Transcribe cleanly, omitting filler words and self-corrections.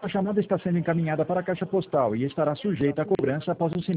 A chamada está sendo encaminhada para a caixa postal e estará sujeita a cobrança após o sinal.